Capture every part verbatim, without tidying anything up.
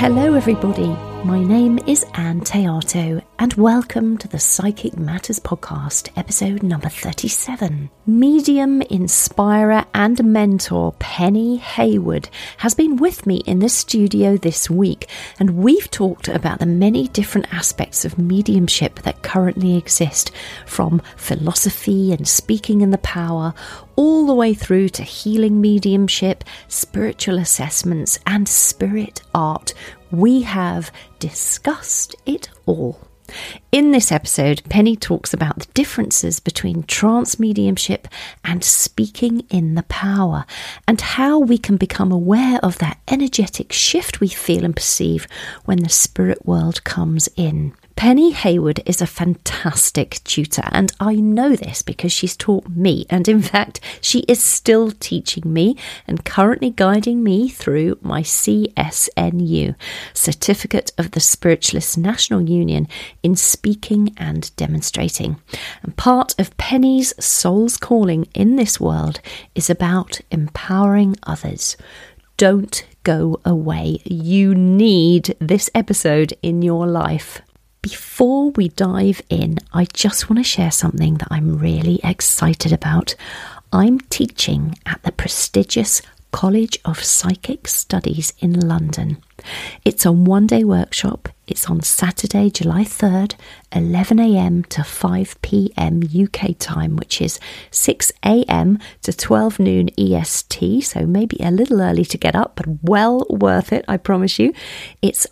Hello everybody, my name is Anne Teato and welcome to the Psychic Matters podcast, episode number thirty-seven. Medium, inspirer and mentor Penny Haywood has been with me in the studio this week, and we've talked about the many different aspects of mediumship that currently exist, from philosophy and speaking in the power, all the way through to healing mediumship, spiritual assessments and spirit art. We have discussed it all. In this episode, Penny talks about the differences between trance mediumship and speaking in the power, and how we can become aware of that energetic shift we feel and perceive when the spirit world comes in. Penny Haywood is a fantastic tutor, and I know this because she's taught me, and in fact she is still teaching me and currently guiding me through my C S N U, Certificate of the Spiritualist National Union in Speaking and Demonstrating. And part of Penny's soul's calling in this world is about empowering others. Don't go away. You need this episode in your life. Before we dive in, I just want to share something that I'm really excited about. I'm teaching at the prestigious College of Psychic Studies in London. It's a one-day workshop. It's on Saturday, July third, eleven a.m. to five p.m. U K time, which is six a.m. to twelve noon E S T, so maybe a little early to get up, but well worth it, I promise you. It's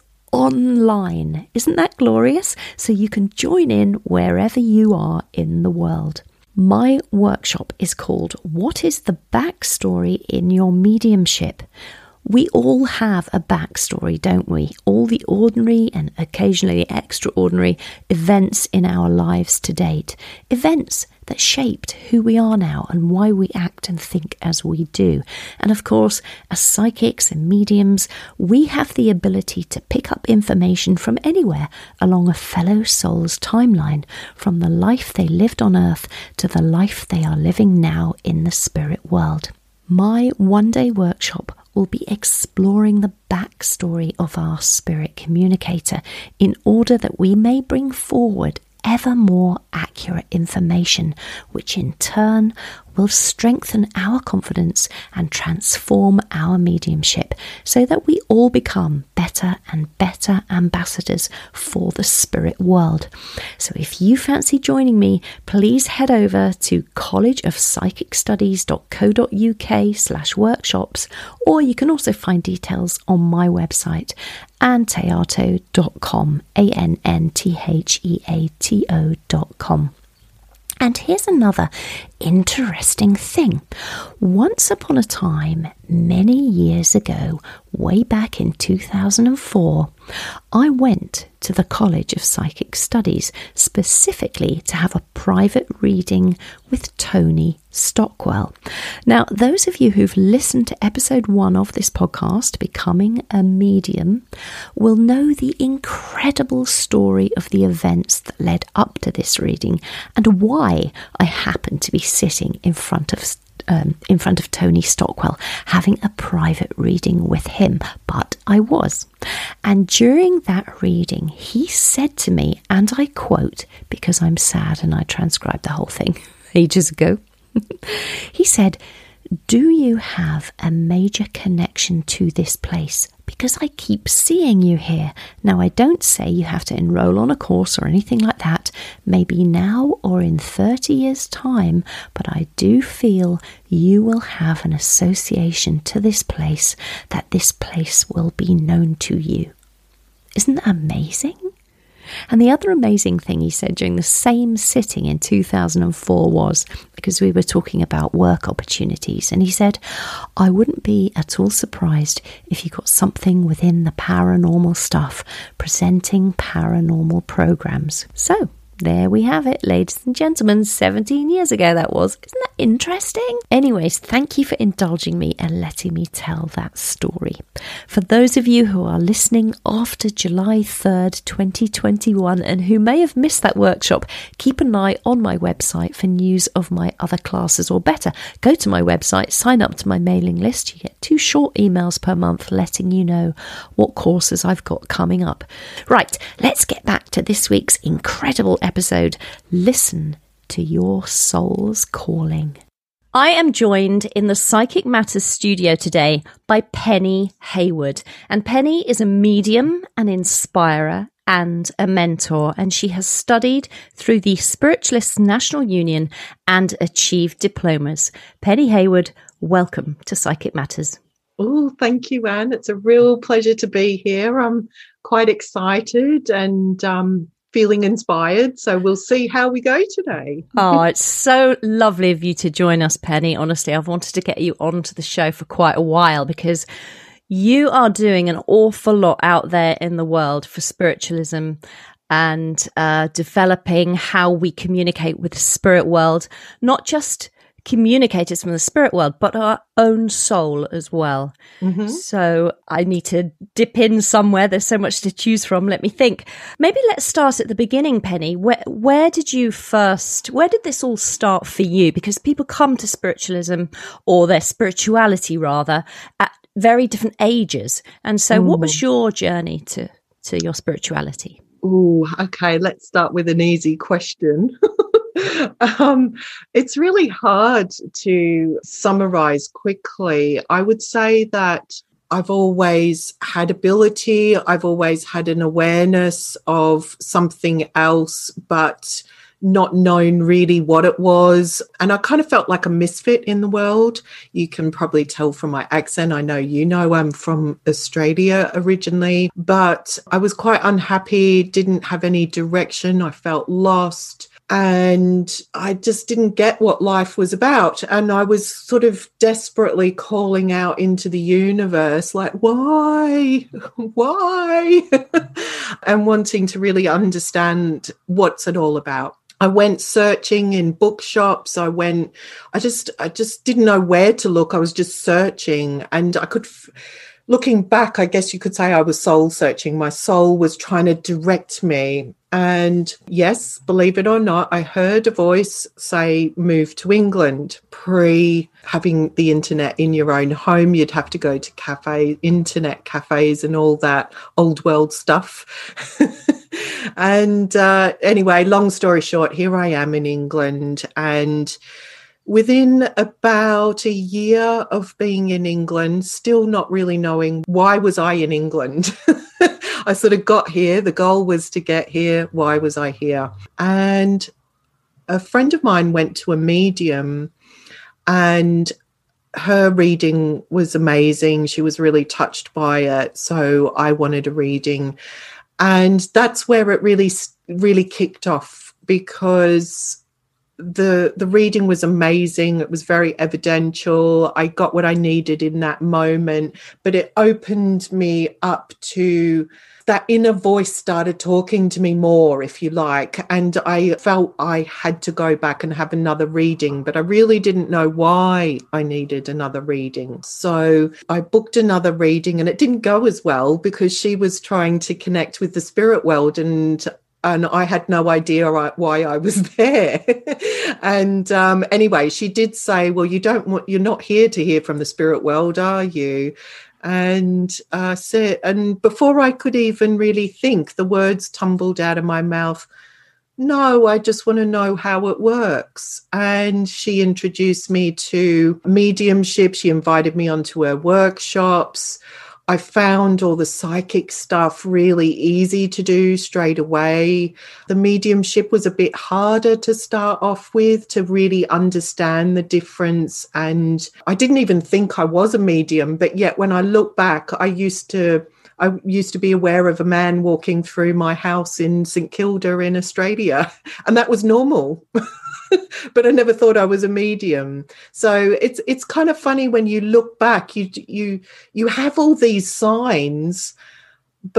online. Isn't that glorious? So you can join in wherever you are in the world. My workshop is called What is the Backstory in Your Mediumship? We all have a backstory, don't we? All the ordinary and occasionally extraordinary events in our lives to date. Events that shaped who we are now and why we act and think as we do. And of course, as psychics and mediums, we have the ability to pick up information from anywhere along a fellow soul's timeline, from the life they lived on Earth to the life they are living now in the spirit world. My one-day workshop will be exploring the backstory of our spirit communicator in order that we may bring forward ever more accurate information, which in turn will strengthen our confidence and transform our mediumship so that we all become better and better ambassadors for the spirit world. So if you fancy joining me, please head over to collegeofpsychicstudies.co.uk slash workshops, or you can also find details on my website, anne teato dot com, A N N T H E A T O dot com. And here's another interesting thing. Once upon a time, many years ago, way back in two thousand four, I went to the College of Psychic Studies specifically to have a private reading with Tony Stockwell. Now, those of you who've listened to episode one of this podcast, Becoming a Medium, will know the incredible story of the events that led up to this reading and why I happened to be sitting in front of Um, in front of Tony Stockwell, having a private reading with him, but I was. And during that reading, he said to me, and I quote, because I'm sad and I transcribed the whole thing ages ago, he said, "Do you have a major connection to this place? Because I keep seeing you here. Now, I don't say you have to enroll on a course or anything like that, maybe now or in thirty years' time, but I do feel you will have an association to this place, that this place will be known to you." Isn't that amazing? And the other amazing thing he said during the same sitting in two thousand four was, because we were talking about work opportunities, and he said, "I wouldn't be at all surprised if you got something within the paranormal stuff, presenting paranormal programs." So, There we have it, ladies and gentlemen. seventeen years ago that was. Isn't that interesting? Anyways, thank you for indulging me and letting me tell that story. For those of you who are listening after July third, twenty twenty-one, and who may have missed that workshop, keep an eye on my website for news of my other classes, or better, go to my website, sign up to my mailing list. You get two short emails per month letting you know what courses I've got coming up. Right, let's get back to this week's incredible episode. Listen to your soul's calling. I am joined in the Psychic Matters studio today by Penny Haywood. And Penny is a medium, an inspirer, and a mentor. And she has studied through the Spiritualists National Union and achieved diplomas. Penny Haywood, welcome to Psychic Matters. Oh, thank you, Anne. It's a real pleasure to be here. I'm quite excited and um, feeling inspired. So we'll see how we go today. Oh, it's so lovely of you to join us, Penny. Honestly, I've wanted to get you onto the show for quite a while because you are doing an awful lot out there in the world for spiritualism and uh, developing how we communicate with the spirit world, not just communicators from the spirit world, but our own soul as well. Mm-hmm. So I need to dip in somewhere. There's so much to choose from. Let me think. Maybe let's start at the beginning, Penny. Where, where did you first, where did this all start for you? Because people come to spiritualism, or their spirituality rather, at very different ages. And so mm. what was your journey to, to your spirituality? Oh, okay. Let's start with an easy question. Um, it's really hard to summarize quickly. I would say that I've always had ability. I've always had an awareness of something else, but not known really what it was. And I kind of felt like a misfit in the world. You can probably tell from my accent. I know you know I'm from Australia originally, but I was quite unhappy, didn't have any direction. I felt lost. And I just didn't get what life was about. And I was sort of desperately calling out into the universe, like, why? Why? And wanting to really understand what's it all about. I went searching in bookshops. I went, I just, I just didn't know where to look. I was just searching, and I could, f- looking back, I guess you could say I was soul searching. My soul was trying to direct me. And yes, believe it or not, I heard a voice say, move to England. Pre having the internet in your own home, you'd have to go to cafe, internet cafes and all that old world stuff. And uh, anyway, long story short, here I am in England. And within about a year of being in England, still not really knowing why was I in England. I sort of got here. The goal was to get here. Why was I here? And a friend of mine went to a medium, and her reading was amazing. She was really touched by it. So I wanted a reading. And that's where it really, really kicked off, because the the reading was amazing. It was very evidential. I got what I needed in that moment, but it opened me up to that inner voice started talking to me more, if you like. And I felt I had to go back and have another reading, but I really didn't know why I needed another reading. So I booked another reading, and it didn't go as well because she was trying to connect with the spirit world, and And I had no idea why I was there. And um, anyway, she did say, well, you don't want, you're not here to hear from the spirit world, are you? And uh, said, and before I could even really think, the words tumbled out of my mouth. No, I just want to know how it works. And she introduced me to mediumship. She invited me onto her workshops. I found all the psychic stuff really easy to do straight away. The mediumship was a bit harder to start off with, to really understand the difference. And I didn't even think I was a medium, but yet when I look back, I used to I used to be aware of a man walking through my house in St Kilda in Australia, and that was normal. But I never thought I was a medium. So it's it's kind of funny when you look back, you you you have all these signs, but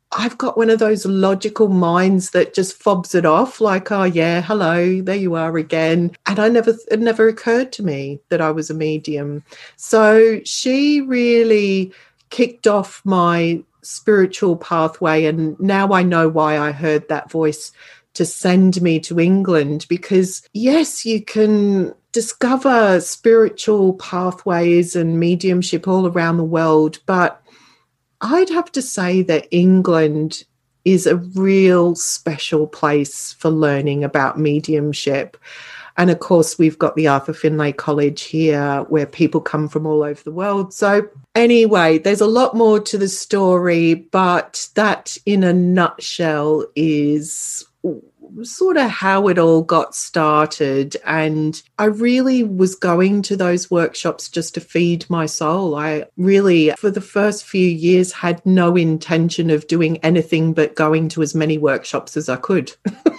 I've got one of those logical minds that just fobs it off like, oh, yeah, hello, there you are again. And I never, it never occurred to me that I was a medium. So she really kicked off my spiritual pathway. And now I know why I heard that voice to send me to England, because yes, you can discover spiritual pathways and mediumship all around the world, but I'd have to say that England is a real special place for learning about mediumship. And of course, we've got the Arthur Findlay College here where people come from all over the world. So anyway, there's a lot more to the story, but that in a nutshell is sort of how it all got started. And I really was going to those workshops just to feed my soul. I really, for the first few years, had no intention of doing anything but going to as many workshops as I could.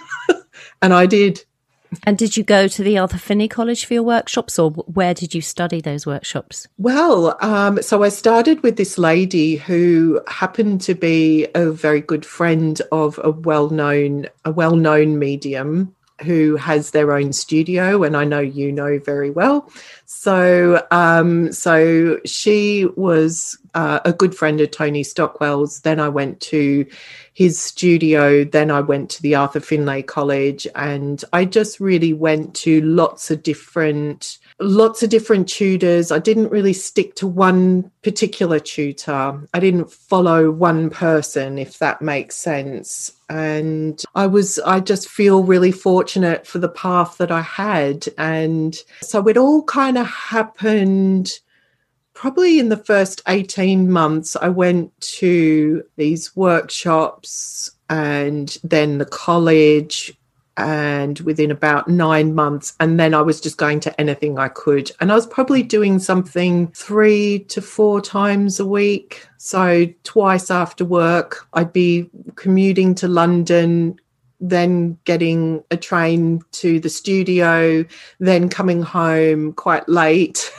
And I did. And did you go to the Arthur Findlay College for your workshops, or where did you study those workshops? Well, um, so I started with this lady who happened to be a very good friend of a well-known, a well-known medium who has their own studio, and I know you know very well. So, um, so she was uh, a good friend of Tony Stockwell's. Then I went to his studio. Then I went to the Arthur Findlay College, and I just really went to lots of different, lots of different tutors. I didn't really stick to one particular tutor. I didn't follow one person, if that makes sense. And I was, I just feel really fortunate for the path that I had. And so it all kind of happened probably in the first eighteen months. I went to these workshops and then the college, and within about nine months, and then I was just going to anything I could. And I was probably doing something three to four times a week. So twice after work, I'd be commuting to London, then getting a train to the studio, then coming home quite late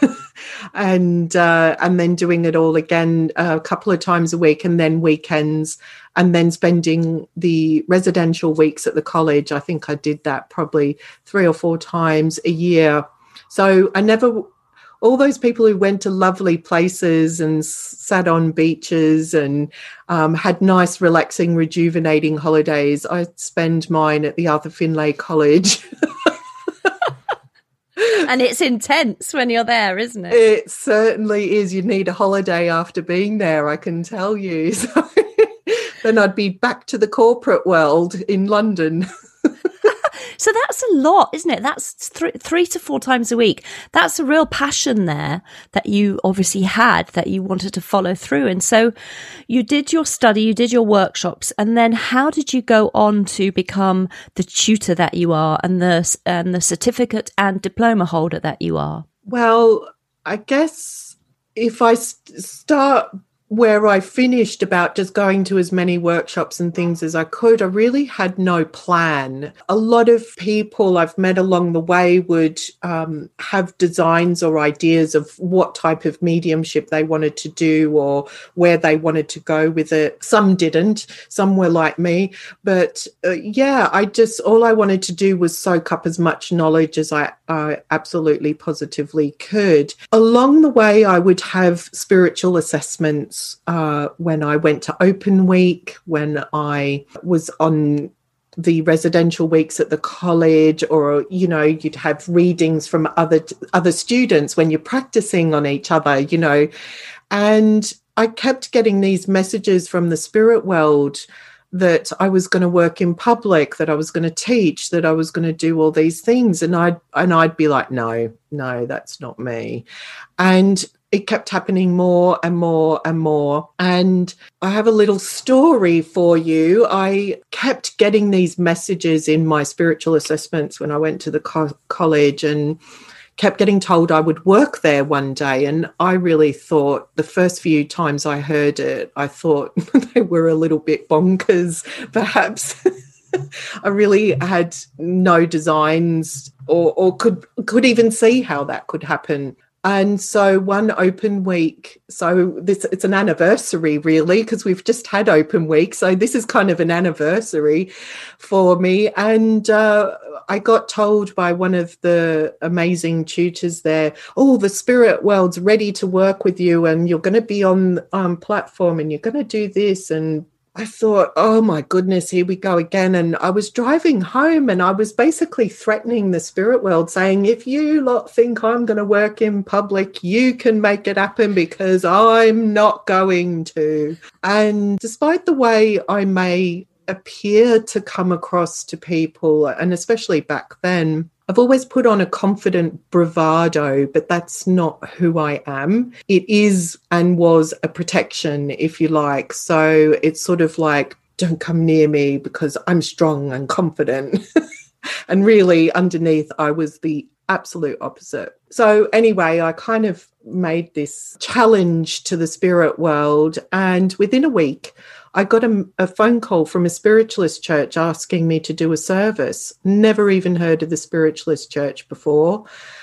and uh, and then doing it all again a couple of times a week, and then weekends, and then spending the residential weeks at the college. I think I did that probably three or four times a year. So I never... all those people who went to lovely places and sat on beaches and um, had nice, relaxing, rejuvenating holidays, I spend mine at the Arthur Findlay College. And it's intense when you're there, isn't it? It certainly is. You need a holiday after being there, I can tell you. So then I'd be back to the corporate world in London. So that's a lot, isn't it? That's th- three to four times a week. That's a real passion there that you obviously had, that you wanted to follow through. And so you did your study, you did your workshops, and then how did you go on to become the tutor that you are, and the and the certificate and diploma holder that you are? Well, I guess if I st- start where I finished about just going to as many workshops and things as I could, I really had no plan. A lot of people I've met along the way would um, have designs or ideas of what type of mediumship they wanted to do or where they wanted to go with it. Some didn't. Some were like me. But uh, yeah, I just, all I wanted to do was soak up as much knowledge as I, I absolutely positively could. Along the way, I would have spiritual assessments. Uh, when I went to Open Week, when I was on the residential weeks at the college, or, you know, you'd have readings from other other students when you're practicing on each other, you know. And I kept getting these messages from the spirit world that I was going to work in public, that I was going to teach, that I was going to do all these things. And I'd, and I'd be like, no, no, that's not me. And it kept happening more and more and more. And I have a little story for you. I kept getting these messages in my spiritual assessments when I went to the co- college and kept getting told I would work there one day. And I really thought, the first few times I heard it, I thought they were a little bit bonkers, perhaps. I really had no designs or, or could could even see how that could happen. And so one open week, so this it's an anniversary really, because we've just had open week. So this is kind of an anniversary for me. And uh, I got told by one of the amazing tutors there, oh, the spirit world's ready to work with you and you're going to be on um, platform and you're going to do this. And I thought, oh my goodness, here we go again. And I was driving home and I was basically threatening the spirit world, saying, if you lot think I'm going to work in public, you can make it happen because I'm not going to. And despite the way I may appear to come across to people, and especially back then, I've always put on a confident bravado, but that's not who I am. It is and was a protection, if you like. So it's sort of like, don't come near me because I'm strong and confident. And really underneath, I was the absolute opposite. So anyway, I kind of made this challenge to the spirit world. And within a week, I got a, a phone call from a spiritualist church asking me to do a service. Never even heard of the spiritualist church before.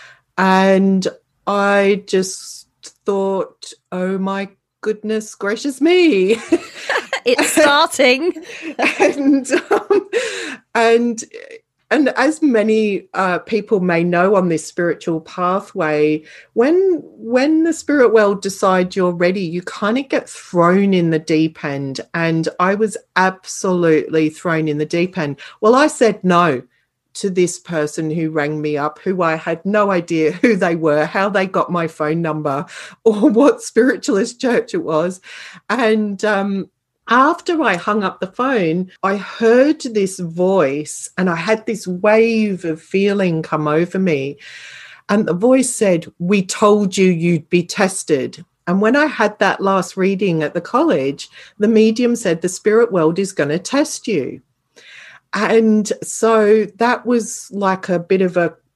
And I just thought, oh my goodness gracious me. It's starting. and um, and And as many uh, people may know on this spiritual pathway, when when the spirit world decide you're ready, you kind of get thrown in the deep end. And I was absolutely thrown in the deep end. Well, I said no to this person who rang me up, who I had no idea who they were, how they got my phone number, or what spiritualist church it was. And um after I hung up the phone, I heard this voice and I had this wave of feeling come over me. And the voice said, we told you you'd be tested. And when I had that last reading at the college, the medium said, the spirit world is going to test you. And so that was like a bit of a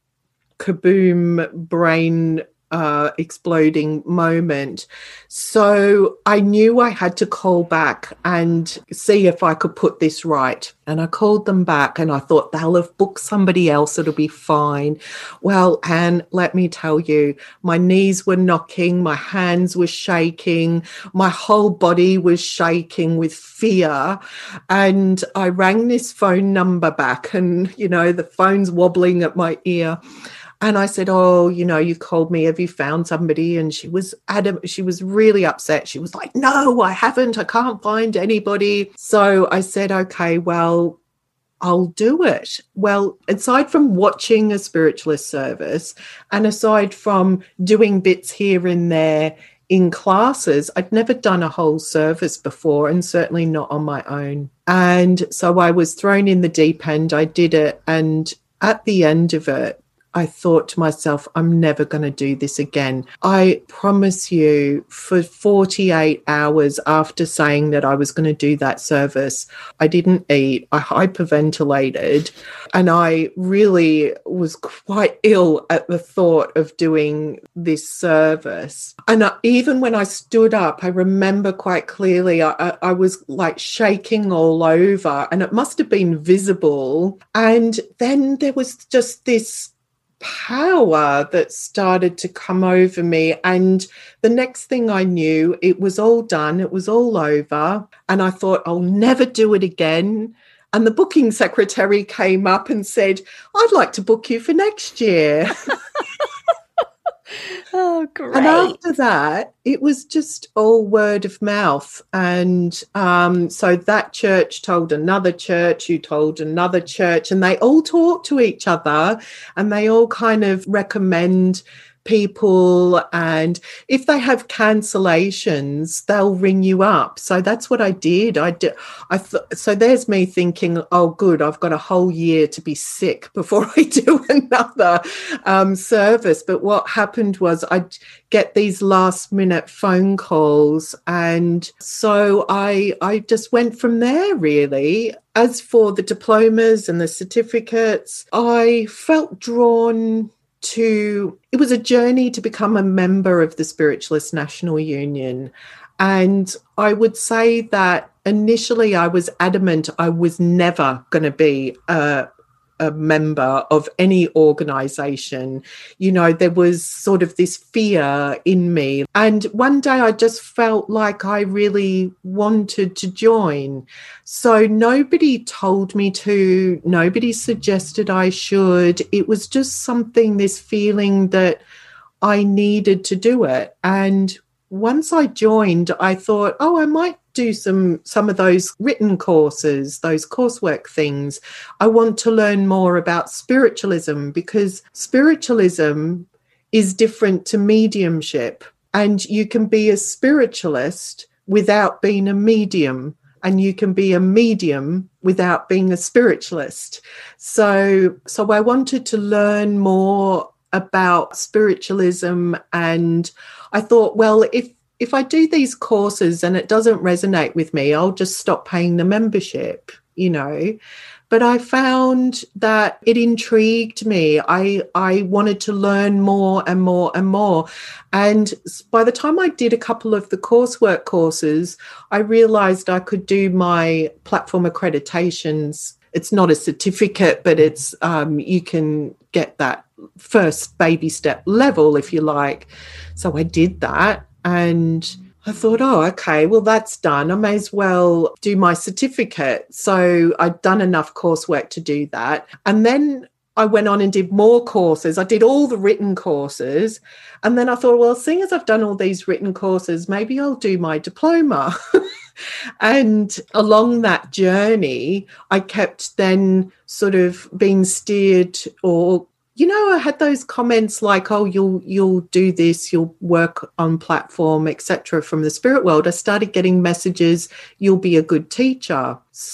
kaboom brain Uh, exploding moment. So I knew I had to call back and see if I could put this right. And I called them back and I thought they'll have booked somebody else. It'll be fine. Well, Anne, let me tell you, my knees were knocking, my hands were shaking, my whole body was shaking with fear. And I rang this phone number back and, you know, the phone's wobbling at my ear. And I said, oh, you know, you've called me. Have you found somebody? And she was adamant. She was really upset. She was like, no, I haven't. I can't find anybody. So I said, okay, well, I'll do it. Well, aside from watching a spiritualist service and aside from doing bits here and there in classes, I'd never done a whole service before and certainly not on my own. And so I was thrown in the deep end. I did it. And at the end of it, I thought to myself, I'm never going to do this again. I promise you, for forty-eight hours after saying that I was going to do that service, I didn't eat. I hyperventilated and I really was quite ill at the thought of doing this service. And I, even when I stood up, I remember quite clearly, I, I, I was like shaking all over and it must have been visible. And then there was just this power that started to come over me. And the next thing I knew, it was all done. It was all over. And I thought, I'll never do it again. And the booking secretary came up and said, I'd like to book you for next year. Oh, great. And after that, it was just all word of mouth. And um, so that church told another church, who told another church, and they all talk to each other and they all kind of recommend people. And if they have cancellations, they'll ring you up. So that's what I did. I did. I th- so there's me thinking, oh, good, I've got a whole year to be sick before I do another um, service. But what happened was I'd get these last minute phone calls. And so I, I just went from there, really. As for the diplomas and the certificates, I felt drawn to, it was a journey to become a member of the Spiritualist National Union. And I would say that initially I was adamant I was never going to be a, a member of any organization, you know, there was sort of this fear in me. And one day I just felt like I really wanted to join. So nobody told me to, nobody suggested I should. It was just something, this feeling that I needed to do it. And once I joined, I thought, oh, I might do some some of those written courses, those coursework things. I want to learn more about spiritualism, because spiritualism is different to mediumship, and you can be a spiritualist without being a medium, and you can be a medium without being a spiritualist. So so I wanted to learn more about spiritualism, and I thought, well, if If I do these courses and it doesn't resonate with me, I'll just stop paying the membership, you know. But I found that it intrigued me. I I wanted to learn more and more and more. And by the time I did a couple of the coursework courses, I realized I could do my platform accreditations. It's not a certificate, but it's um, you can get that first baby step level, if you like. So I did that. And I thought, oh, okay, well, that's done. I may as well do my certificate. So I'd done enough coursework to do that. And then I went on and did more courses. I did all the written courses. And then I thought, well, seeing as I've done all these written courses, maybe I'll do my diploma. And along that journey, I kept then sort of being steered, or you know, I had those comments like, oh, you'll you'll do this, you'll work on platform, et cetera, from the spirit world. I started getting messages, you'll be a good teacher.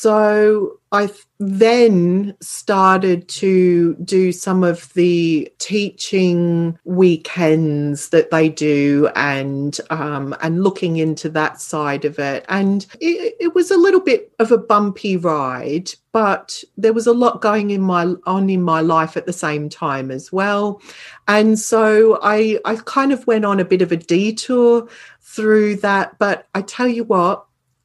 So I then started to do some of the teaching weekends that they do, and um, and looking into that side of it. And it, it was a little bit of a bumpy ride, but there was a lot going in my on in my life at the same time as well. And so I I kind of went on a bit of a detour through that. But I tell you what,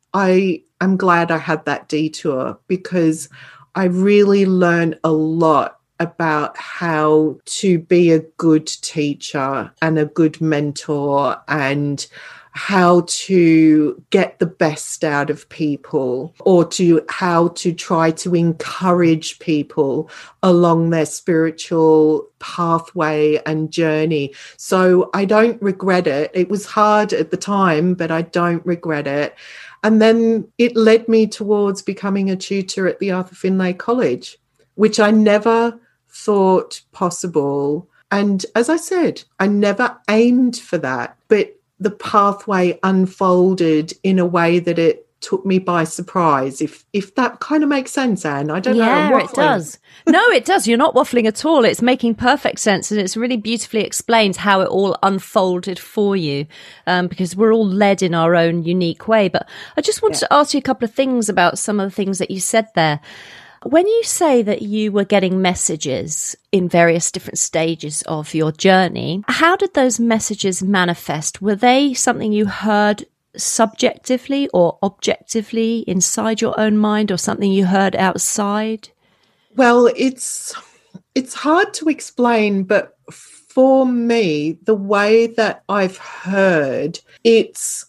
I am glad I had that detour, because I really learned a lot about how to be a good teacher and a good mentor, and how to get the best out of people, or to how to try to encourage people along their spiritual pathway and journey. So I don't regret it. It was hard at the time, but I don't regret it. And then it led me towards becoming a tutor at the Arthur Findlay College, which I never thought possible. And as I said, I never aimed for that, but the pathway unfolded in a way that it took me by surprise, if if that kind of makes sense, Anne. I don't yeah, know. Yeah, it does. No, it does. You're not waffling at all. It's making perfect sense, and it's really beautifully explained how it all unfolded for you, um, because we're all led in our own unique way. But I just wanted yeah. to ask you a couple of things about some of the things that you said there. When you say that you were getting messages in various different stages of your journey, how did those messages manifest? Were they something you heard subjectively or objectively inside your own mind, or something you heard outside? Well, it's it's hard to explain, but for me, the way that I've heard, it's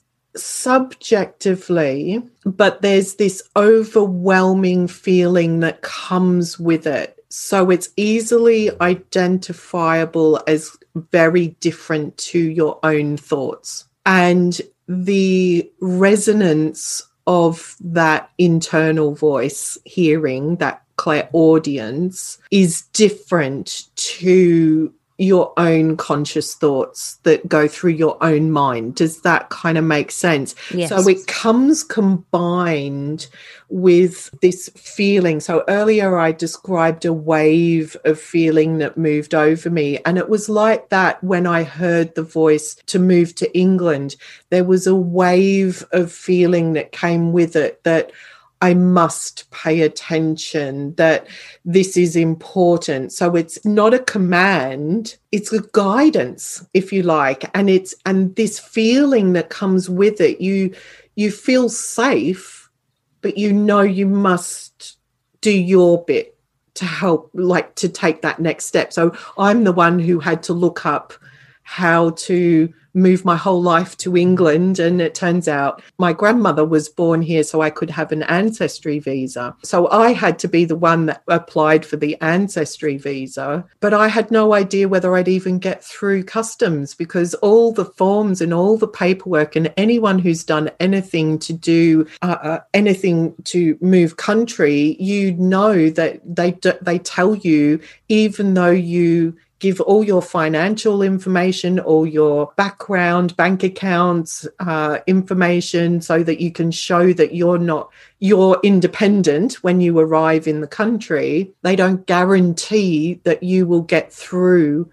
subjectively, but there's this overwhelming feeling that comes with it. So it's easily identifiable as very different to your own thoughts. And the resonance of that internal voice hearing, that clairaudience, is different to your own conscious thoughts that go through your own mind. Does that kind of make sense? Yes. So it comes combined with this feeling. So earlier I described a wave of feeling that moved over me, and it was like that when I heard the voice to move to England. There was a wave of feeling that came with it, that I must pay attention, that this is important. So it's not a command, it's a guidance, if you like. And it's and this feeling that comes with it, you you feel safe, but you know you must do your bit to help, like to take that next step. So I'm the one who had to look up how to move my whole life to England. And it turns out my grandmother was born here, so I could have an ancestry visa. So I had to be the one that applied for the ancestry visa. But I had no idea whether I'd even get through customs, because all the forms and all the paperwork, and anyone who's done anything to do uh, uh, anything to move country, you know that they they tell you, even though you give all your financial information, all your background, bank accounts, uh, information, so that you can show that you're not, you're independent when you arrive in the country. They don't guarantee that you will get through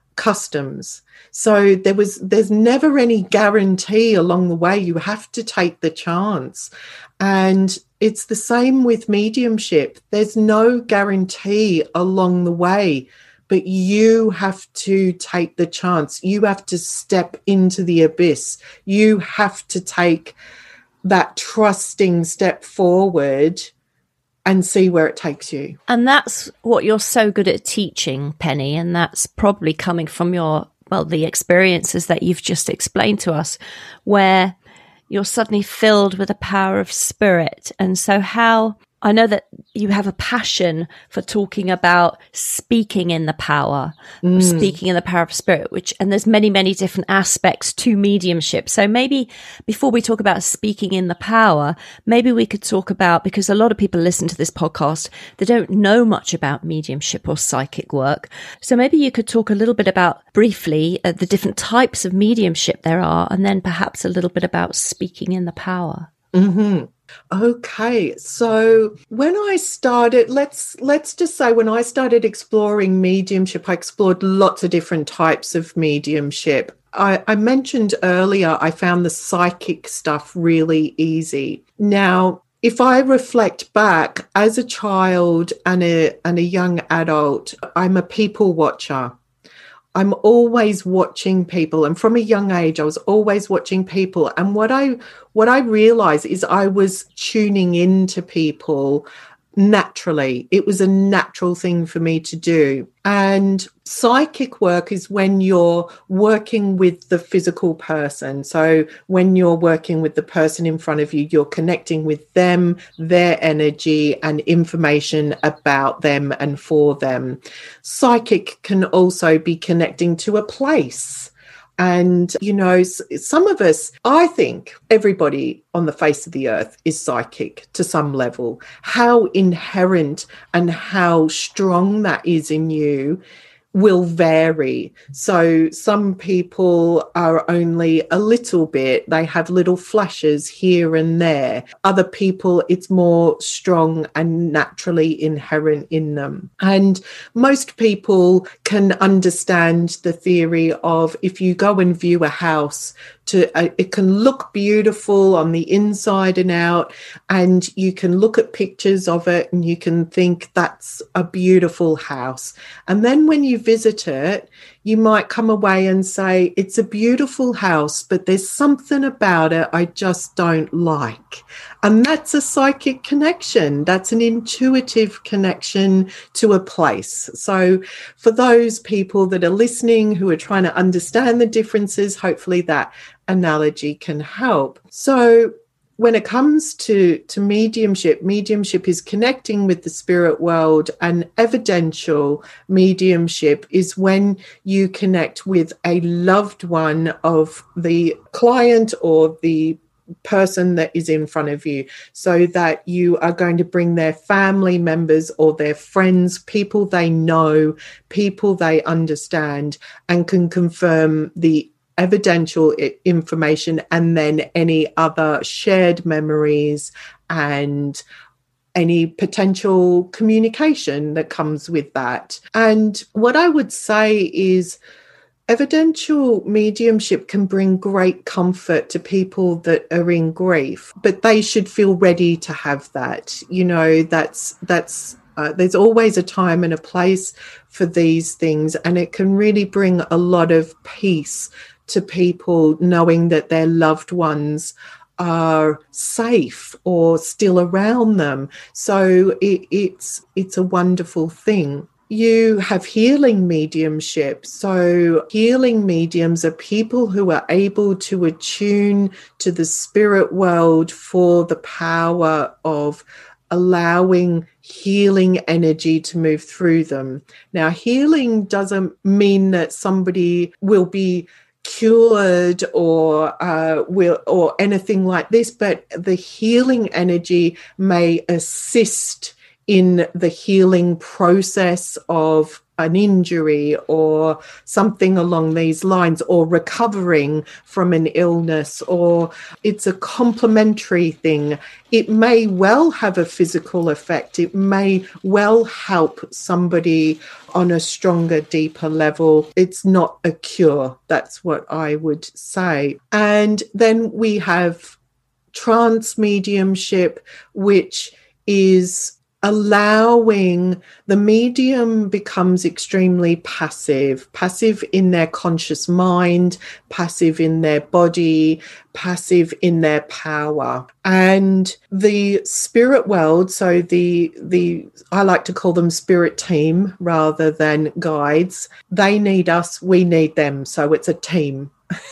customs. So there was, there's never any guarantee along the way. You have to take the chance. And it's the same with mediumship. There's no guarantee along the way, but you have to take the chance. You have to step into the abyss. You have to take that trusting step forward and see where it takes you. And that's what you're so good at teaching, Penny. And that's probably coming from your, well, the experiences that you've just explained to us, where you're suddenly filled with the power of spirit. And so how, I know that you have a passion for talking about speaking in the power, mm. speaking in the power of spirit, which, and there's many, many different aspects to mediumship. So maybe before we talk about speaking in the power, maybe we could talk about, because a lot of people listen to this podcast, they don't know much about mediumship or psychic work. So maybe you could talk a little bit about briefly uh, the different types of mediumship there are, and then perhaps a little bit about speaking in the power. Mm-hmm. Okay, so when I started, let's let's just say when I started exploring mediumship, I explored lots of different types of mediumship. I, I mentioned earlier, I found the psychic stuff really easy. Now, if I reflect back, as a child and a and a young adult, I'm a people watcher. I'm always watching people, and from a young age, I was always watching people. And what I what I realized is I was tuning into people naturally. It was a natural thing for me to do. And psychic work is when you're working with the physical person. So when you're working with the person in front of you, you're connecting with them, their energy, and information about them and for them. Psychic can also be connecting to a place. And, you know, some of us, I think everybody on the face of the earth is psychic to some level. How inherent and how strong that is in you will vary. So some people are only a little bit, they have little flashes here and there. Other people, it's more strong and naturally inherent in them. And most people can understand the theory of, if you go and view a house, to uh, it can look beautiful on the inside and out, and you can look at pictures of it and you can think that's a beautiful house. And then when you visit it, you might come away and say, it's a beautiful house, but there's something about it I just don't like. And that's a psychic connection. That's an intuitive connection to a place. So for those people that are listening who are trying to understand the differences, hopefully that analogy can help. So when it comes to, to mediumship, mediumship is connecting with the spirit world, and evidential mediumship is when you connect with a loved one of the client or the person that is in front of you, so that you are going to bring their family members or their friends, people they know, people they understand, and can confirm the evidential information, and then any other shared memories and any potential communication that comes with that. And what I would say is evidential mediumship can bring great comfort to people that are in grief, but they should feel ready to have that. You know, that's that's Uh, there's always a time and a place for these things, and it can really bring a lot of peace to people knowing that their loved ones are safe or still around them. So it, it's it's a wonderful thing. You have healing mediumship. So healing mediums are people who are able to attune to the spirit world for the power of allowing healing energy to move through them. Now, healing doesn't mean that somebody will be cured or uh, will or anything like this, but the healing energy may assist in the healing process of an injury or something along these lines, or recovering from an illness, or it's a complementary thing. It may well have a physical effect. It may well help somebody on a stronger, deeper level. It's not a cure. That's what I would say. And then we have trance mediumship, which is allowing the medium becomes extremely passive, passive in their conscious mind, passive in their body, passive in their power. And the spirit world, so the the I like to call them spirit team rather than guides, they need us, we need them. So it's a team.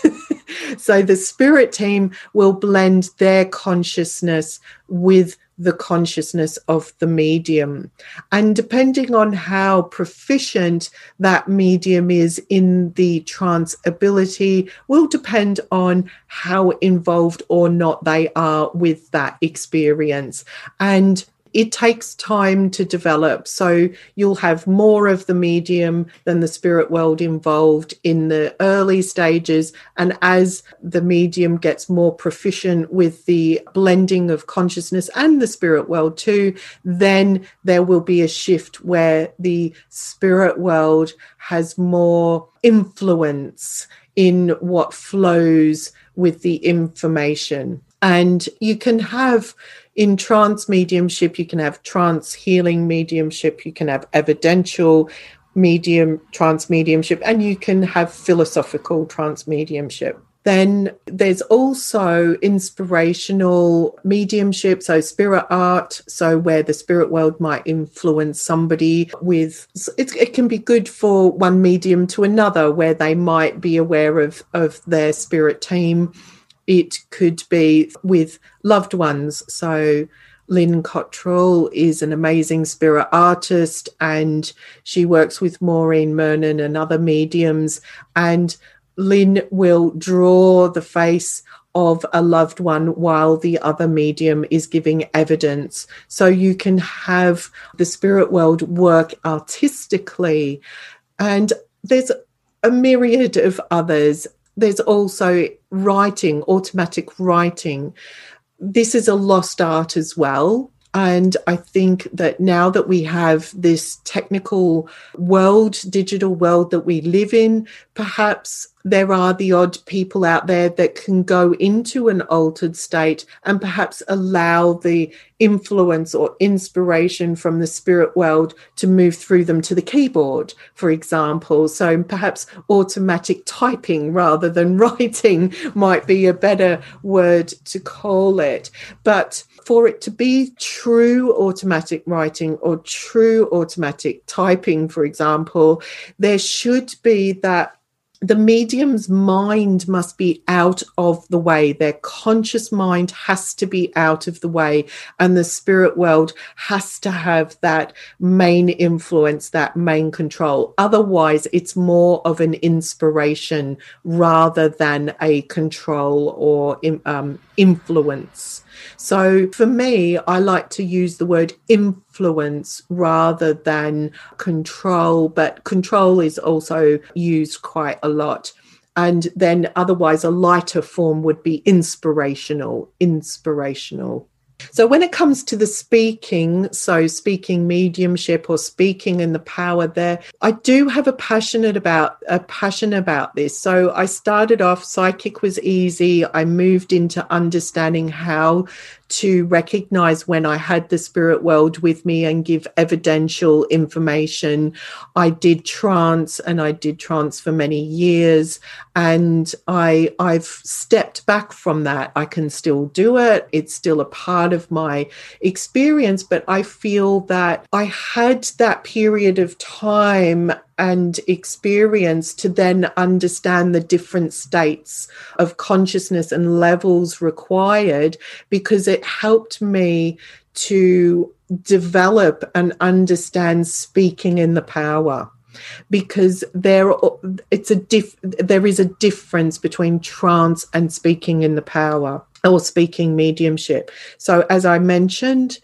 So the spirit team will blend their consciousness with the consciousness of the medium. And depending on how proficient that medium is in the trance ability will depend on how involved or not they are with that experience. And it takes time to develop. So you'll have more of the medium than the spirit world involved in the early stages. And as the medium gets more proficient with the blending of consciousness and the spirit world too, then there will be a shift where the spirit world has more influence in what flows with the information. And you can have, in trance mediumship, you can have trance healing mediumship, you can have evidential medium trance mediumship, and you can have philosophical trance mediumship. Then there's also inspirational mediumship, so spirit art, so where the spirit world might influence somebody with, it, it can be good for one medium to another, where they might be aware of, of their spirit team. It could be with loved ones. So Lynn Cottrell is an amazing spirit artist, and she works with Maureen Mernon and other mediums. And Lynn will draw the face of a loved one while the other medium is giving evidence. So you can have the spirit world work artistically. And there's a myriad of others. There's also writing, automatic writing. This is a lost art as well. And I think that now that we have this technical world, digital world that we live in, perhaps there are the odd people out there that can go into an altered state and perhaps allow the influence or inspiration from the spirit world to move through them to the keyboard, for example. So perhaps automatic typing rather than writing might be a better word to call it. But for it to be true automatic writing or true automatic typing, for example, there should be that the medium's mind must be out of the way. Their conscious mind has to be out of the way, and the spirit world has to have that main influence, that main control. Otherwise, it's more of an inspiration rather than a control or um, influence. So for me, I like to use the word influence rather than control, but control is also used quite a lot. And then otherwise a lighter form would be inspirational, inspirational. So when it comes to the speaking, so speaking mediumship or speaking in the power there, I do have a passionate about a passion about this. So I started off, psychic was easy. I moved into understanding how to recognize when I had the spirit world with me and give evidential information. I did trance, and I did trance for many years, and I I've stepped back from that. I can still do it. It's still a part of my experience, but I feel that I had that period of time and experience to then understand the different states of consciousness and levels required, because it helped me to develop and understand speaking in the power. Because there, it's a diff, there is a difference between trance and speaking in the power, or speaking mediumship. So as I mentioned,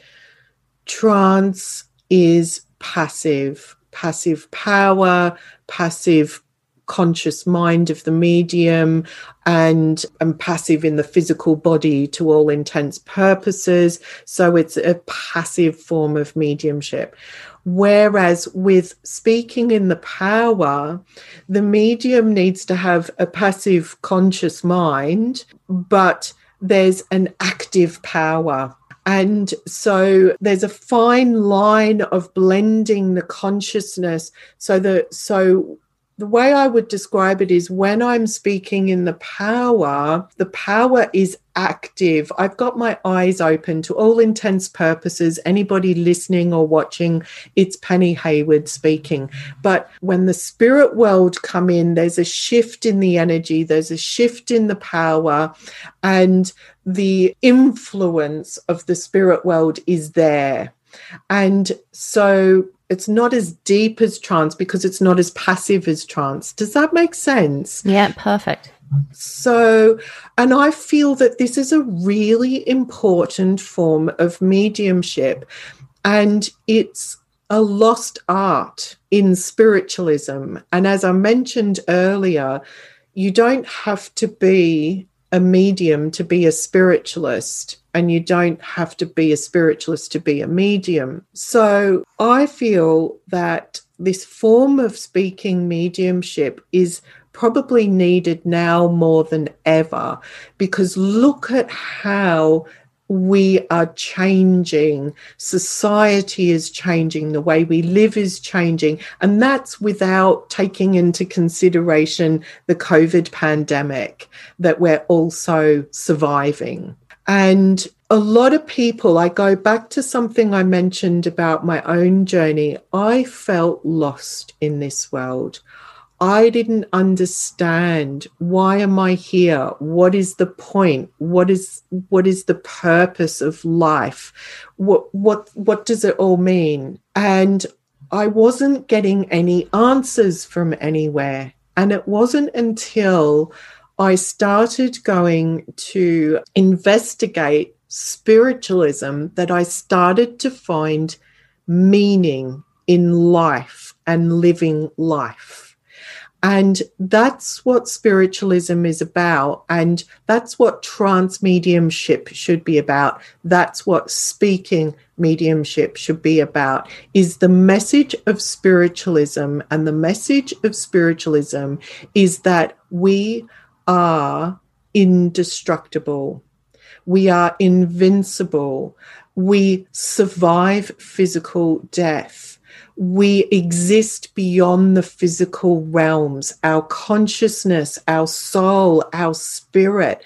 trance is passive. Passive power, passive conscious mind of the medium, and, and passive in the physical body to all intents purposes. So it's a passive form of mediumship. Whereas with speaking in the power, the medium needs to have a passive conscious mind, but there's an active power. And so there's a fine line of blending the consciousness. So the so the way I would describe it is, when I'm speaking in the power, the power is active. I've got my eyes open to all intents purposes. Anybody listening or watching, it's Penny Hayward speaking. But when the spirit world come in, there's a shift in the energy, there's a shift in the power, and the influence of the spirit world is there. And so it's not as deep as trance, because it's not as passive as trance. Does that make sense? Yeah, perfect. So, and I feel that this is a really important form of mediumship, and it's a lost art in spiritualism. And as I mentioned earlier, you don't have to be a medium to be a spiritualist, and you don't have to be a spiritualist to be a medium. So I feel that this form of speaking mediumship is probably needed now more than ever, because look at how we are changing. Society is changing. The way we live is changing. And that's without taking into consideration the COVID pandemic that we're also surviving. And a lot of people, I go back to something I mentioned about my own journey. I felt lost in this world. I didn't understand, why am I here? What is the point? What is what is the purpose of life? What what what does it all mean? And I wasn't getting any answers from anywhere. And it wasn't until I started going to investigate spiritualism that I started to find meaning in life and living life. And that's what spiritualism is about. And that's what trance mediumship should be about. That's what speaking mediumship should be about, is the message of spiritualism. And the message of spiritualism is that we are indestructible. We are invincible. We survive physical death. We exist beyond the physical realms. Our consciousness, our soul, our spirit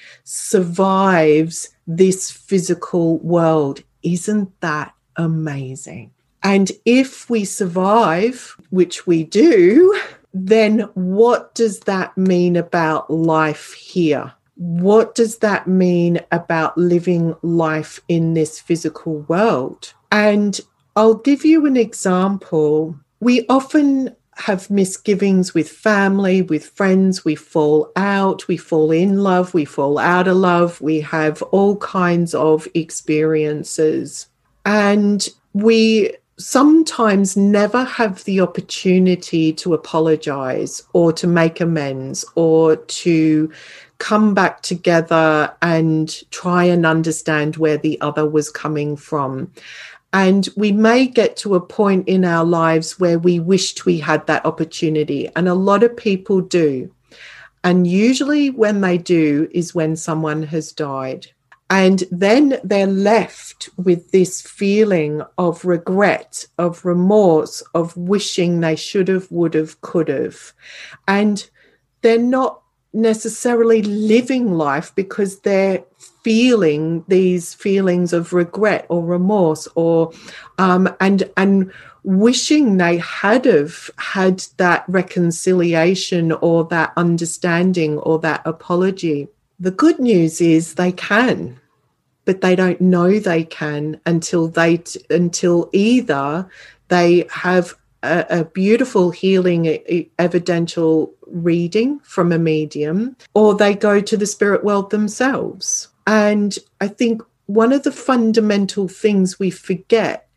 survives this physical world. Isn't that amazing? And if we survive, which we do, then what does that mean about life here? What does that mean about living life in this physical world? And I'll give you an example. We often have misgivings with family, with friends. We fall out, we fall in love, we fall out of love. We have all kinds of experiences. And we sometimes never have the opportunity to apologize or to make amends or to come back together and try and understand where the other was coming from. And we may get to a point in our lives where we wished we had that opportunity. And a lot of people do. And usually when they do is when someone has died. And then they're left with this feeling of regret, of remorse, of wishing they should have, would have, could have. And they're not necessarily living life because they're feeling these feelings of regret or remorse or um, and and wishing they had have had that reconciliation or that understanding or that apology. The good news is they can, but they don't know they can until they until either they have a, a beautiful healing evidential reading from a medium, or they go to the spirit world themselves. And I think one of the fundamental things we forget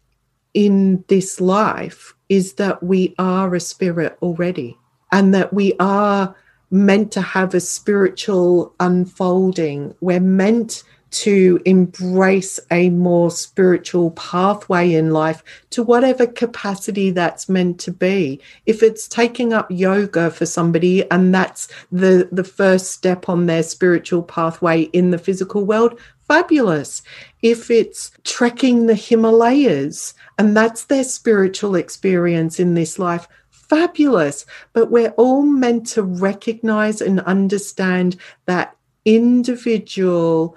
in this life is that we are a spirit already, and that we are meant to have a spiritual unfolding. We're meant to embrace a more spiritual pathway in life to whatever capacity that's meant to be. If it's taking up yoga for somebody and that's the, the first step on their spiritual pathway in the physical world, fabulous. If it's trekking the Himalayas and that's their spiritual experience in this life, fabulous. But we're all meant to recognize and understand that individual,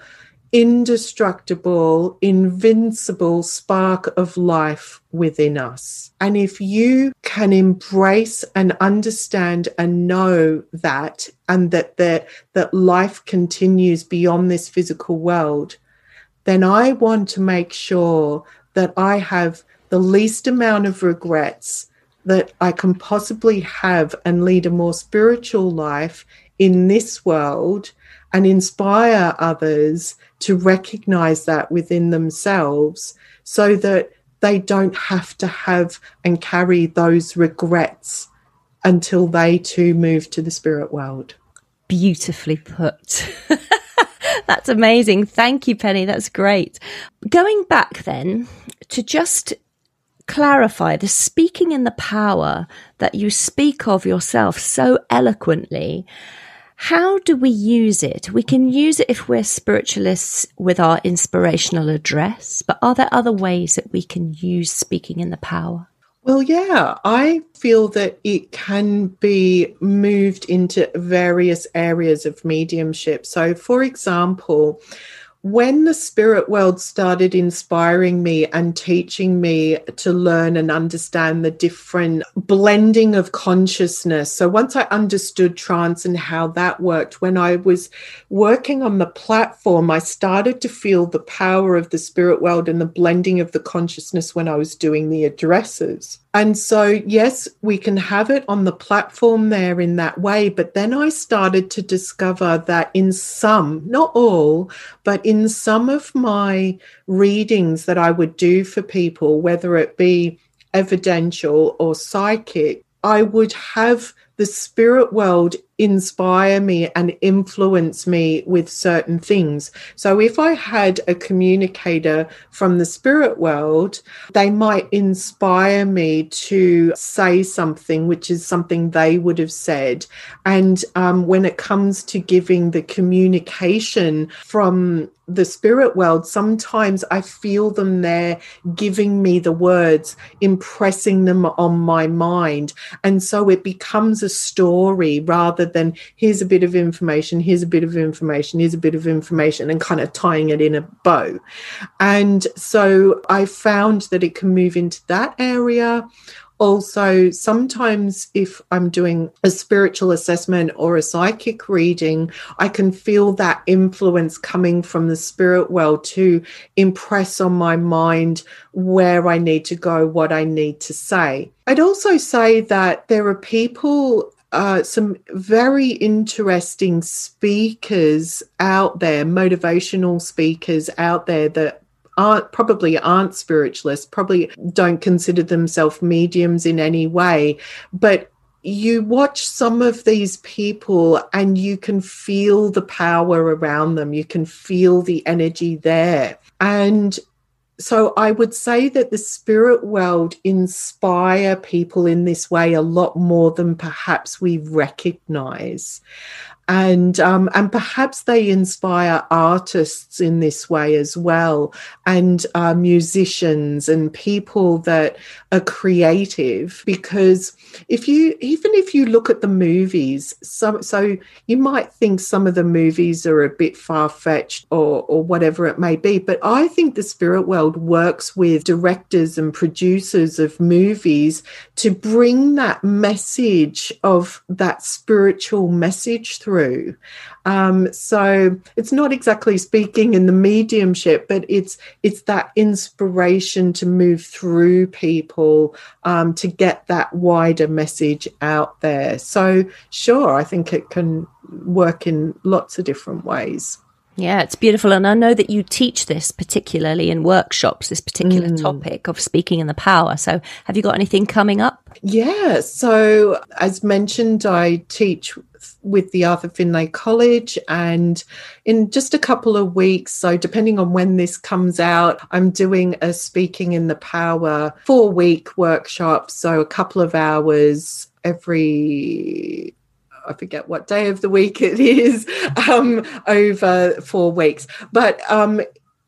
indestructible, invincible spark of life within us. And if you can embrace and understand and know that, and that the, that life continues beyond this physical world, then I want to make sure that I have the least amount of regrets that I can possibly have and lead a more spiritual life in this world and inspire others to recognize that within themselves so that they don't have to have and carry those regrets until they too move to the spirit world. Beautifully put. That's amazing. Thank you, Penny. That's great. Going back then to just clarify the speaking in the power that you speak of yourself so eloquently. How do we use it? We can use it if we're spiritualists with our inspirational address, but are there other ways that we can use speaking in the power? Well, yeah, I feel that it can be moved into various areas of mediumship. So, for example, when the spirit world started inspiring me and teaching me to learn and understand the different blending of consciousness. So once I understood trance and how that worked, when I was working on the platform, I started to feel the power of the spirit world and the blending of the consciousness when I was doing the addresses. And so, yes, we can have it on the platform there in that way. But then I started to discover that in some, not all, but in some of my readings that I would do for people, whether it be evidential or psychic, I would have the spirit world inspire me and influence me with certain things. So if I had a communicator from the spirit world, they might inspire me to say something, which is something they would have said. And um, when it comes to giving the communication from the spirit world, sometimes I feel them there giving me the words, impressing them on my mind. And so it becomes a story rather than here's a bit of information, here's a bit of information, here's a bit of information, and kind of tying it in a bow. And so I found that it can move into that area. Also, sometimes if I'm doing a spiritual assessment or a psychic reading, I can feel that influence coming from the spirit world to impress on my mind where I need to go, what I need to say. I'd also say that there are people, uh, some very interesting speakers out there, motivational speakers out there that aren't probably aren't spiritualists, probably don't consider themselves mediums in any way, but you watch some of these people and you can feel the power around them. You can feel the energy there. And so I would say that the spirit world inspire people in this way a lot more than perhaps we recognize. And um, and perhaps they inspire artists in this way as well, and uh, musicians and people that are creative. Because if you even if you look at the movies, so so you might think some of the movies are a bit far-fetched or or whatever it may be, but I think the spirit world works with directors and producers of movies to bring that message of that spiritual message through. Um, so it's not exactly speaking in the mediumship, but it's it's that inspiration to move through people um, to get that wider message out there. So sure, I think it can work in lots of different ways. Yeah, it's beautiful. And I know that you teach this particularly in workshops, this particular Mm. topic of speaking in the power. So have you got anything coming up? Yeah, so as mentioned, I teach with the Arthur Finlay College, and in just a couple of weeks, so depending on when this comes out, I'm doing a Speaking in the Power four-week workshop, so a couple of hours every... I forget what day of the week it is, um, over four weeks. But um,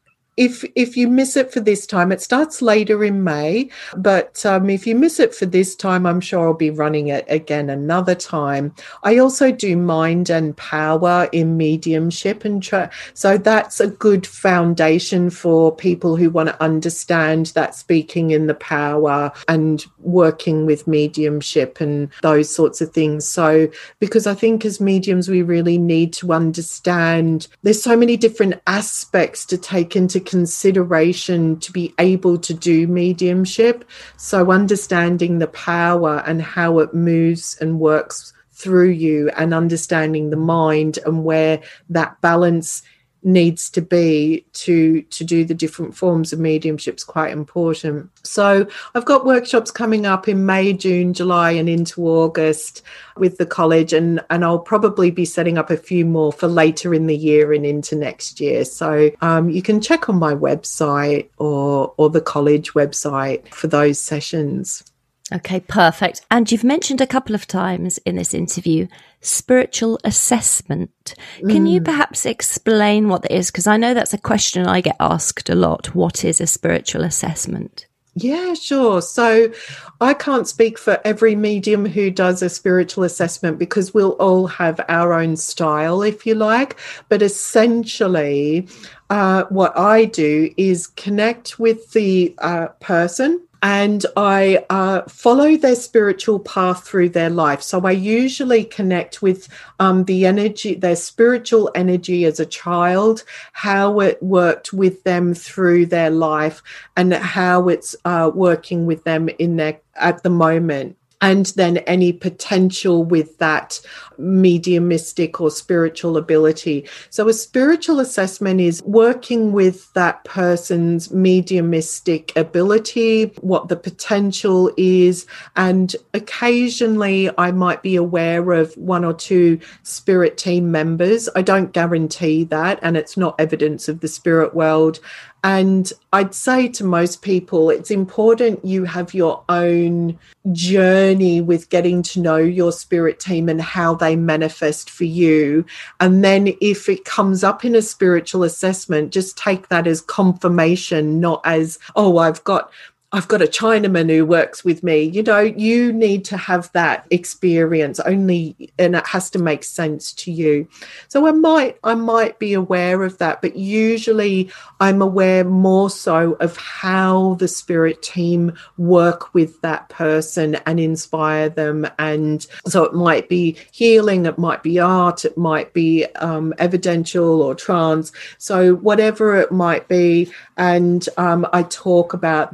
if if you miss it for this time, it starts later in May. But um, if you miss it for this time, I'm sure I'll be running it again another time. I also do Mind and Power in mediumship, and tra- so that's a good foundation for people who want to understand that speaking in the power and working with mediumship and those sorts of things. So because I think as mediums, we really need to understand there's so many different aspects to take into consideration to be able to do mediumship. So understanding the power and how it moves and works through you, and understanding the mind and where that balance needs to be to to do the different forms of mediumship is quite important. So I've got workshops coming up in May, June, July and into August with the college, and and I'll probably be setting up a few more for later in the year and into next year. So um, you can check on my website or or the college website for those sessions. Okay, perfect. And you've mentioned a couple of times in this interview spiritual assessment. Can mm. you perhaps explain what that is? Because I know that's a question I get asked a lot. What is a spiritual assessment? Yeah, sure. So I can't speak for every medium who does a spiritual assessment, because we'll all have our own style, if you like. But essentially, uh, what I do is connect with the uh, person, and I uh, follow their spiritual path through their life. So I usually connect with um, the energy, their spiritual energy as a child, how it worked with them through their life, and how it's uh, working with them in their at the moment. And then any potential with that mediumistic or spiritual ability. So a spiritual assessment is working with that person's mediumistic ability, what the potential is, and occasionally I might be aware of one or two spirit team members. I don't guarantee that, and it's not evidence of the spirit world. And I'd say to most people, it's important you have your own journey with getting to know your spirit team and how they manifest for you. And then if it comes up in a spiritual assessment, just take that as confirmation, not as, oh, I've got I've got a Chinaman who works with me. You know, you need to have that experience only, and it has to make sense to you. So I might, I might be aware of that, but usually I'm aware more so of how the spirit team work with that person and inspire them. And so it might be healing, it might be art, it might be um, evidential or trance. So whatever it might be. And um, I talk about the potential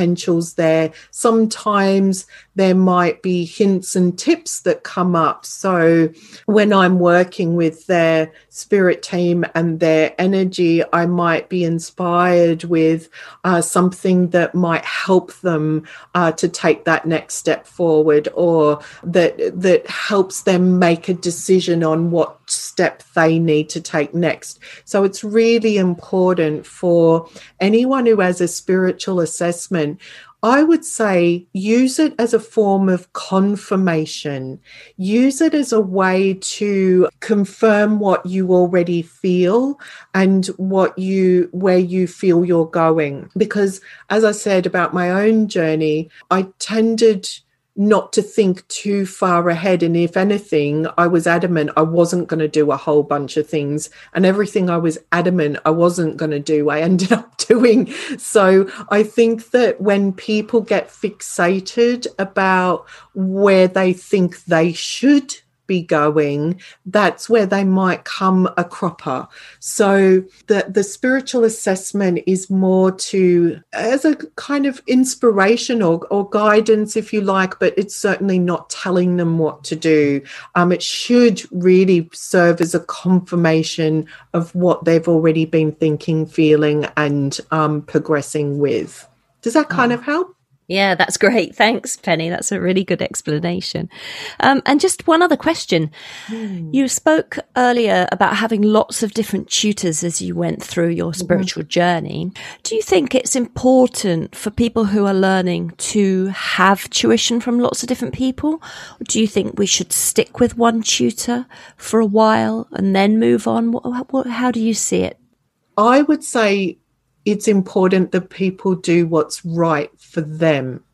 potentials there. Sometimes there might be hints and tips that come up. So when I'm working with their spirit team and their energy, I might be inspired with uh, something that might help them uh, to take that next step forward, or that that helps them make a decision on what step they need to take next. So it's really important for anyone who has a spiritual assessment, I would say, use it as a form of confirmation. Use it as a way to confirm what you already feel and what you, where you feel you're going. Because as I said about my own journey, I tended not to think too far ahead. And if anything, I was adamant I wasn't going to do a whole bunch of things. And everything I was adamant I wasn't going to do, I ended up doing. So I think that when people get fixated about where they think they should be going, that's where they might come a cropper. So the, the spiritual assessment is more to, as a kind of inspiration or, or guidance, if you like, but it's certainly not telling them what to do. Um, it should really serve as a confirmation of what they've already been thinking, feeling, and um, progressing with. Does that kind oh. of help? Yeah, that's great. Thanks, Penny. That's a really good explanation. Um, and just one other question. Mm. You spoke earlier about having lots of different tutors as you went through your spiritual mm-hmm. journey. Do you think it's important for people who are learning to have tuition from lots of different people? Or do you think we should stick with one tutor for a while and then move on? What, what, how do you see it? I would say it's important that people do what's right for them.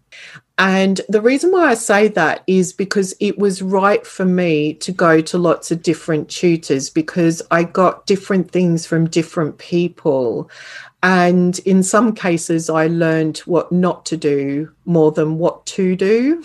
And the reason why I say that is because it was right for me to go to lots of different tutors, because I got different things from different people. And in some cases, I learned what not to do more than what to do.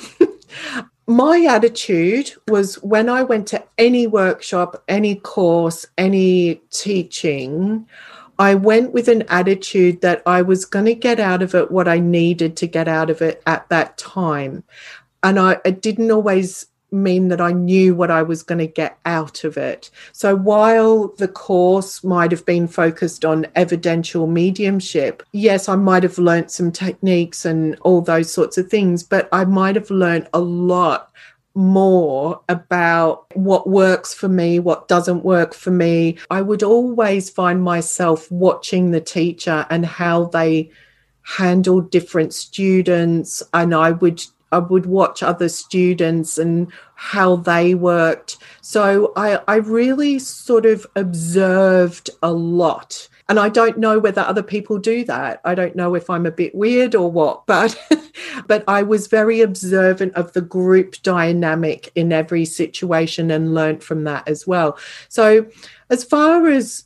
My attitude was, when I went to any workshop, any course, any teaching, I went with an attitude that I was going to get out of it what I needed to get out of it at that time. And I, it didn't always mean that I knew what I was going to get out of it. So while the course might have been focused on evidential mediumship, yes, I might have learnt some techniques and all those sorts of things, but I might have learnt a lot more about what works for me, what doesn't work for me. I would always find myself watching the teacher and how they handled different students, and I would I would watch other students and how they worked. So I, I really sort of observed a lot. And I don't know whether other people do that. I don't know if I'm a bit weird or what, but but I was very observant of the group dynamic in every situation and learnt from that as well. So as far as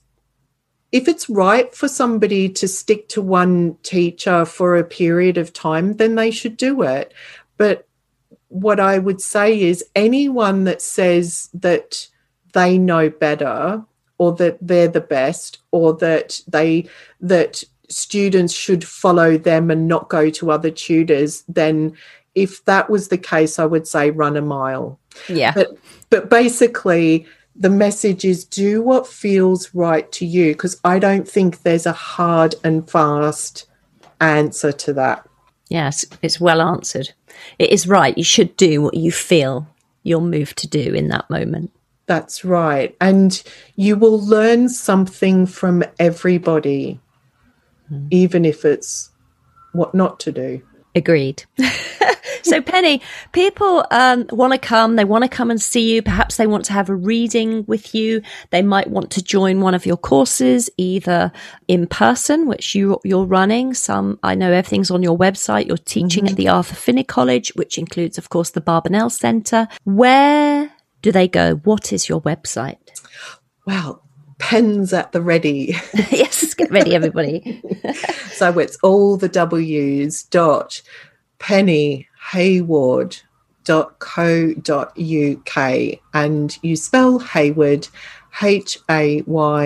if it's right for somebody to stick to one teacher for a period of time, then they should do it. But what I would say is, anyone that says that they know better, or that they're the best, or that they that students should follow them and not go to other tutors, then if that was the case, I would say run a mile. Yeah. But but basically the message is, do what feels right to you, because I don't think there's a hard and fast answer to that. Yes, it's well answered. It is right. You should do what you feel you're moved to do in that moment. That's right. And you will learn something from everybody, mm. even if it's what not to do. Agreed. So, Penny, people um, want to come, they want to come and see you. Perhaps they want to have a reading with you. They might want to join one of your courses, either in person, which you, you're running. Some, I know everything's on your website. You're teaching mm-hmm. at the Arthur Finney College, which includes, of course, the Barbanel Centre. Where do they go? What is your website? Well, pens at the ready. Yes, get ready, everybody. So it's all the W's dot Penny Hayward dot co dot uk, and you spell Hayward H A Y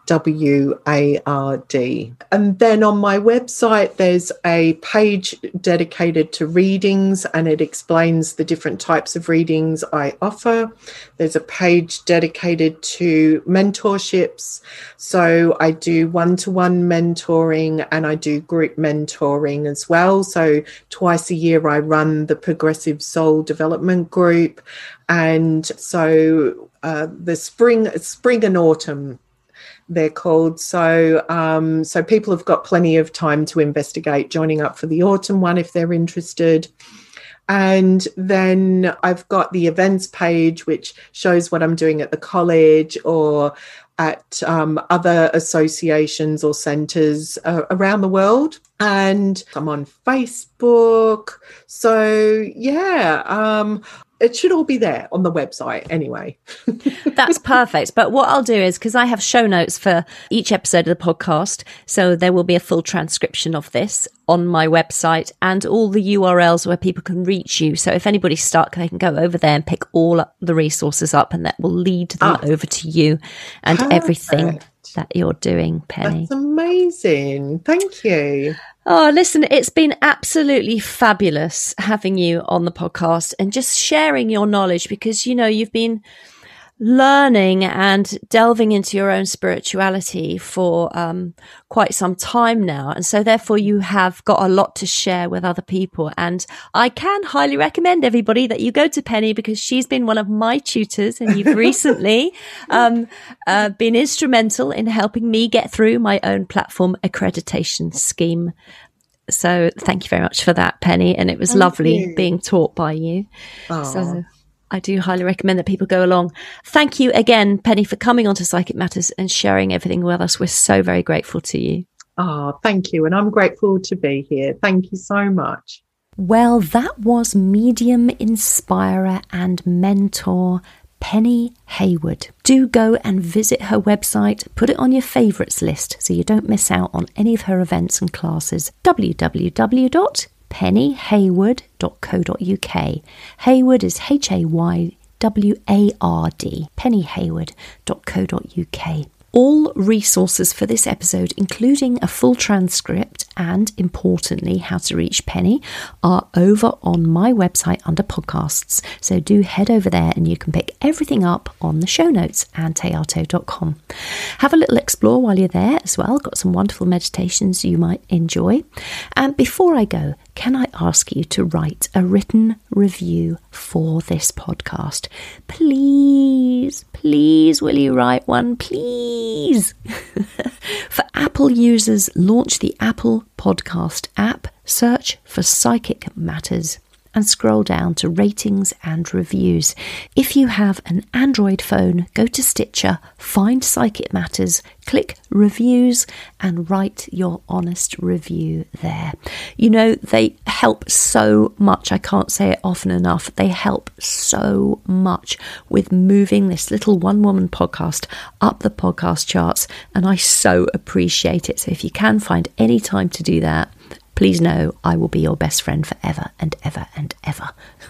W A R D. And then on my website, there's a page dedicated to readings, and it explains the different types of readings I offer. There's a page dedicated to mentorships. So I do one-to-one mentoring and I do group mentoring as well. So twice a year I run the Progressive Soul Development Group. And so uh, the spring, spring and autumn, they're called. So um, so people have got plenty of time to investigate joining up for the autumn one if they're interested. And then I've got the events page, which shows what I'm doing at the college or at um, other associations or centres uh, around the world. And I'm on Facebook. So, yeah, um, it should all be there on the website anyway. That's perfect. But what I'll do is, because I have show notes for each episode of the podcast, so there will be a full transcription of this on my website and all the U R Ls where people can reach you. So if anybody's stuck, they can go over there and pick all the resources up, and that will lead them oh, over to you and perfect. Everything that you're doing, Penny. That's amazing. Thank you. Oh, listen, it's been absolutely fabulous having you on the podcast and just sharing your knowledge, because, you know, you've been learning and delving into your own spirituality for um, quite some time now. And so therefore you have got a lot to share with other people. And I can highly recommend everybody that you go to Penny, because she's been one of my tutors, and you've recently um, uh, been instrumental in helping me get through my own platform accreditation scheme. So thank you very much for that, Penny. And it was thank lovely you. Being taught by you. Aww. So I do highly recommend that people go along. Thank you again, Penny, for coming on to Psychic Matters and sharing everything with us. We're so very grateful to you. Oh, thank you. And I'm grateful to be here. Thank you so much. Well, that was medium, inspirer and mentor Penny Haywood. Do go and visit her website. Put it on your favourites list so you don't miss out on any of her events and classes. w w w dot penny hayward dot co dot u k. Hayward is H A Y W A R D. penny hayward dot co dot u k. All resources for this episode, including a full transcript and, importantly, how to reach Penny, are over on my website under podcasts. So do head over there and you can pick everything up on the show notes, anne théato dot com. Have a little explore while you're there as well. Got some wonderful meditations you might enjoy. And before I go, can I ask you to write a written review for this podcast? Please, please, will you write one? Please. For Apple users, launch the Apple Podcast app, search for Psychic Matters, and scroll down to ratings and reviews. If you have an Android phone, go to Stitcher, find Psychic Matters, click reviews and write your honest review there. You know, they help so much. I can't say it often enough. They help so much with moving this little one-woman podcast up the podcast charts, and I so appreciate it. So if you can find any time to do that, please know I will be your best friend forever and ever and ever.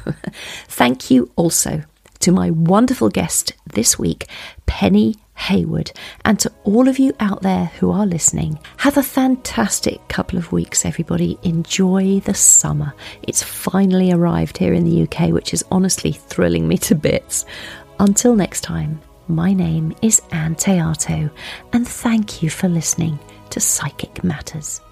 Thank you also to my wonderful guest this week, Penny Haywood, and to all of you out there who are listening. Have a fantastic couple of weeks, everybody. Enjoy the summer. It's finally arrived here in the U K, which is honestly thrilling me to bits. Until next time, my name is Anne Théato, and thank you for listening to Psychic Matters.